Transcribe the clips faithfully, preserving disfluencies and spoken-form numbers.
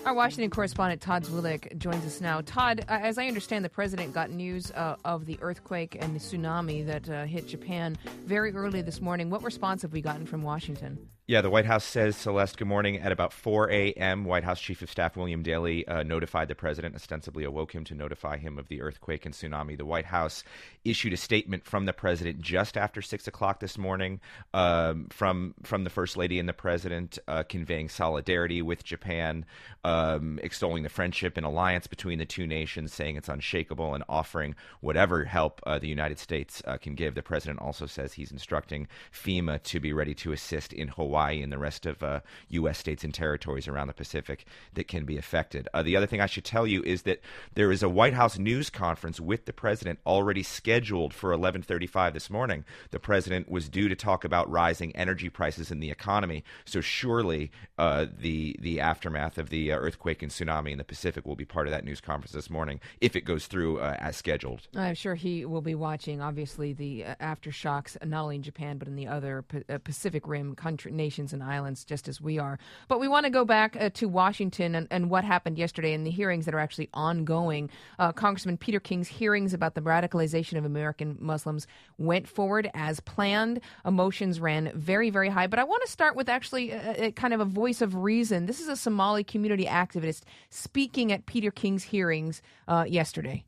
Our Washington correspondent Todd Zwillich joins us now. Todd, uh, as I understand, the president got news uh, of the earthquake and the tsunami that uh, hit Japan very early this morning. What response have we gotten from Washington? Yeah, the White House says, Celeste, good morning. At about four a.m., White House Chief of Staff William Daley uh, notified the president, ostensibly awoke him to notify him of the earthquake and tsunami. The White House issued a statement from the president just after six o'clock this morning um, from, from the First Lady and the president, uh, conveying solidarity with Japan, um, extolling the friendship and alliance between the two nations, saying it's unshakable, and offering whatever help uh, the United States uh, can give. The president also says he's instructing FEMA to be ready to assist in Hawaii and the rest of uh, U S states and territories around the Pacific that can be affected. Uh, the other thing I should tell you is that there is a White House news conference with the president already scheduled for eleven thirty-five this morning. The president was due to talk about rising energy prices in the economy, so surely uh, the the aftermath of the uh, earthquake and tsunami in the Pacific will be part of that news conference this morning if it goes through uh, as scheduled. I'm sure he will be watching, obviously, the uh, aftershocks, not only in Japan but in the other P- uh, Pacific Rim country nations and islands, just as we are. But we want to go back uh, to Washington and, and what happened yesterday and the hearings that are actually ongoing. Uh, Congressman Peter King's hearings about the radicalization of American Muslims went forward as planned. Emotions ran very, very high. But I want to start with actually a, a kind of a voice of reason. This is a Somali community activist speaking at Peter King's hearings uh, yesterday.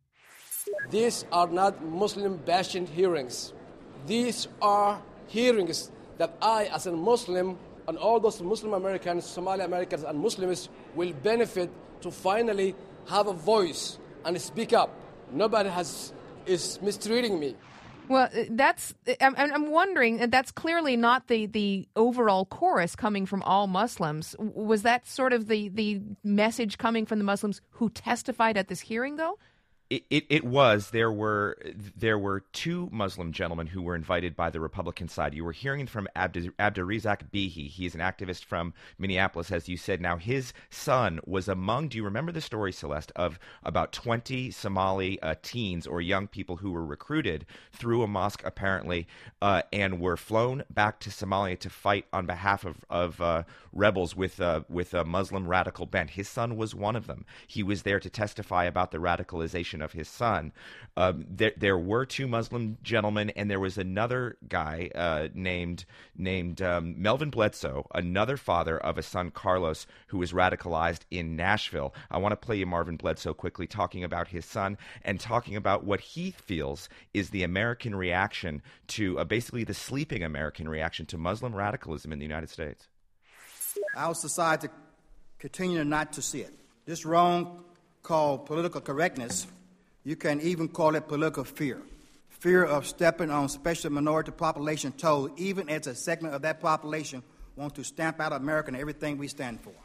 These are not Muslim bashing hearings. These are hearings that I, as a Muslim, and all those Muslim Americans, Somali Americans, and Muslims will benefit to finally have a voice and speak up. Nobody has is mistreating me. Well, that's I'm, I'm wondering, and that's clearly not the, the overall chorus coming from all Muslims. Was that sort of the, the message coming from the Muslims who testified at this hearing, though? It, it, it was. There were there were two Muslim gentlemen who were invited by the Republican side. You were hearing from Abd, Abdurizak Bihi. He's an activist from Minneapolis, as you said. Now, his son was among, do you remember the story, Celeste, of about twenty Somali uh, teens or young people who were recruited through a mosque, apparently, uh, and were flown back to Somalia to fight on behalf of, of uh, rebels with, uh, with a Muslim radical bent. His son was one of them. He was there to testify about the radicalization of his son. Um, there, there were two Muslim gentlemen, and there was another guy uh, named named um, Melvin Bledsoe, another father of a son, Carlos, who was radicalized in Nashville. I want to play you Marvin Bledsoe quickly talking about his son and talking about what he feels is the American reaction to, uh, basically the sleeping American reaction to Muslim radicalism in the United States. Our society continue not to see it. This wrong called political correctness, you can even call it political fear. Fear of stepping on special minority population toes, even as a segment of that population want to stamp out America and everything we stand for.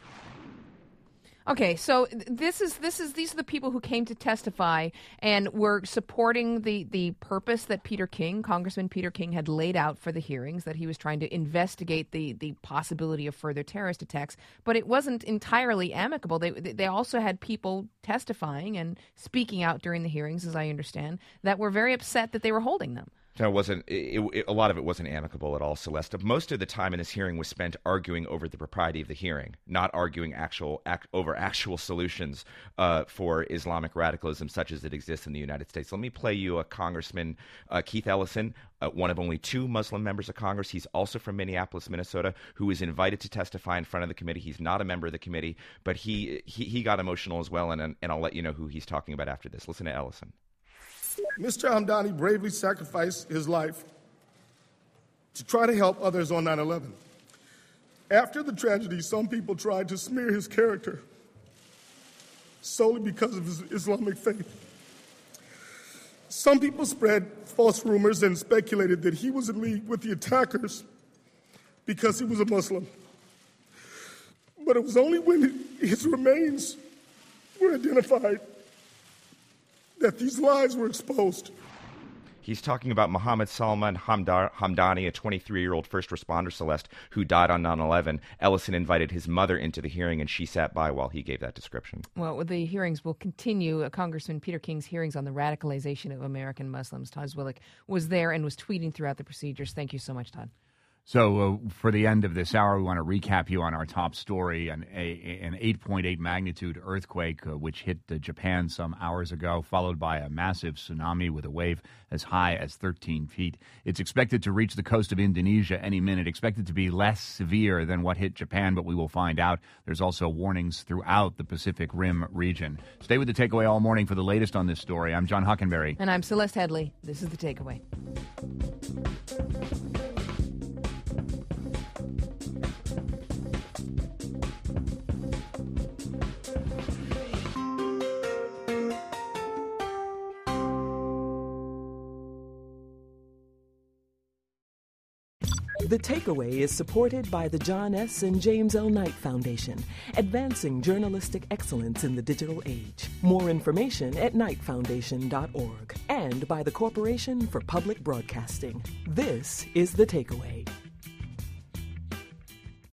Okay, so this is this is these are the people who came to testify and were supporting the, the purpose that Peter King, Congressman Peter King, had laid out for the hearings, that he was trying to investigate the, the possibility of further terrorist attacks. But it wasn't entirely amicable. They they also had people testifying and speaking out during the hearings, as I understand, that were very upset that they were holding them. No, it wasn't. It, it, a lot of it wasn't amicable at all, Celeste. Most of the time in this hearing was spent arguing over the propriety of the hearing, not arguing actual act, over actual solutions uh, for Islamic radicalism such as it exists in the United States. Let me play you a Congressman, uh, Keith Ellison, uh, one of only two Muslim members of Congress. He's also from Minneapolis, Minnesota, who was invited to testify in front of the committee. He's not a member of the committee, but he he, he got emotional as well, and, and I'll let you know who he's talking about after this. Listen to Ellison. Mister Hamdani bravely sacrificed his life to try to help others on nine eleven. After the tragedy, some people tried to smear his character solely because of his Islamic faith. Some people spread false rumors and speculated that he was in league with the attackers because he was a Muslim. But it was only when his remains were identified that these lies were exposed. He's talking about Mohammed Salman Hamdar, Hamdani, a twenty-three-year-old first responder, Celeste, who died on nine eleven. Ellison invited his mother into the hearing, and she sat by while he gave that description. Well, the hearings will continue. Uh, Congressman Peter King's hearings on the radicalization of American Muslims. Todd Zwillich was there and was tweeting throughout the procedures. Thank you so much, Todd. So uh, for the end of this hour, we want to recap you on our top story, an, a, an eight point eight magnitude earthquake uh, which hit uh, Japan some hours ago, followed by a massive tsunami with a wave as high as thirteen feet. It's expected to reach the coast of Indonesia any minute, expected to be less severe than what hit Japan, but we will find out. There's also warnings throughout the Pacific Rim region. Stay with The Takeaway all morning for the latest on this story. I'm John Huckenberry. And I'm Celeste Headley. This is The Takeaway. The Takeaway is supported by the John S. and James L. Knight Foundation, advancing journalistic excellence in the digital age. More information at knight foundation dot org, and by the Corporation for Public Broadcasting. This is The Takeaway.